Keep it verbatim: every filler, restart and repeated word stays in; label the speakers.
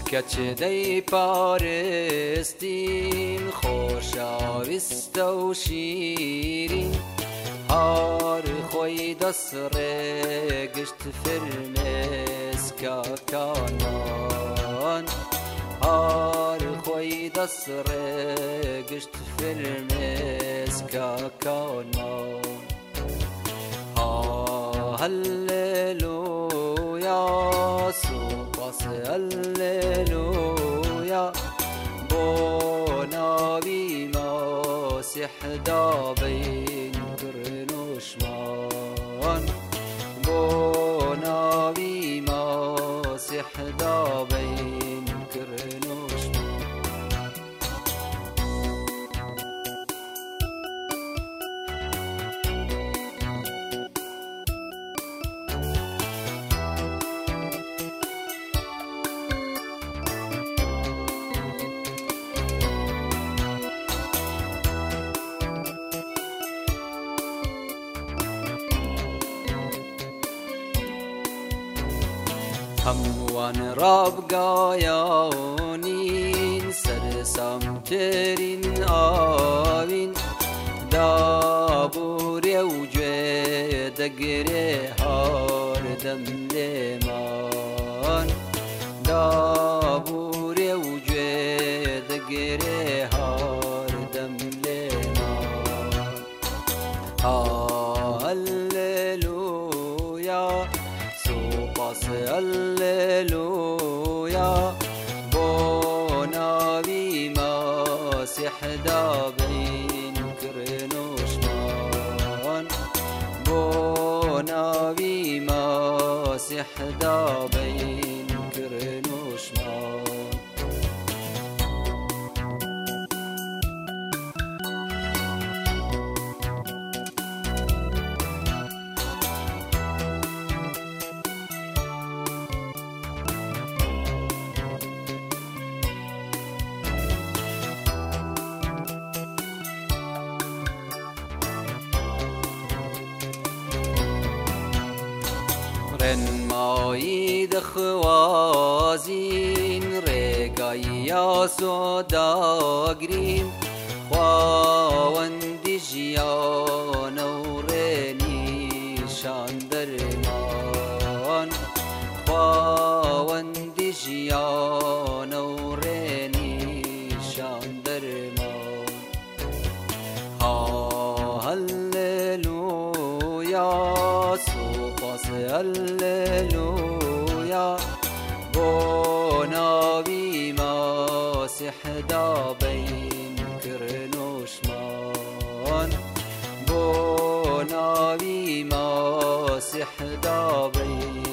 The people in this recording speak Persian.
Speaker 1: کچ دی پارستین خوشاویست و شیرین هار خوی دست رگشت فرمس کاکانان هار خوی دست رگشت فرمس کاکانان هللویا سپاس هللویا بو نبی مسیح دا بین کرنوشمان بو نبی مسیح دا بین کرنوشمان هموان راب گایانین سرسامترین آوین دابوری و جوی دگره هار دم لیمان دابوری و جوی دگره هار دم لیمان هللویا سپاس هللویا بو نبی مسیح دا بین کرنوشمان بو نبی مسیح دا بین کرنوشمان رن مایی دخوازین رگای یاسو داگرین خواوندی جیان و رنیشان درمان خواوندی جیان و رنیشان درمان ها هللویا سپاس هللویا بو نبی مسیح دا بین کرنوشمان بو نبی مسیح دا بین